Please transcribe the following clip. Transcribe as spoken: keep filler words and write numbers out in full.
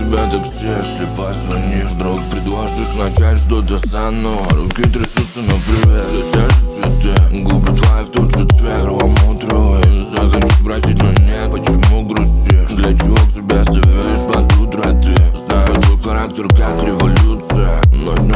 себя такси, если позвонишь. Вдруг предложишь начать что-то со мной. Руки трясутся на привет, все те же цветы. Губы твои в тот же цвет перламутровый. Захочу спросить, но нет, почему грустишь? Для чего к себе ставишь под утро ты? Знаю твой характер как революция, но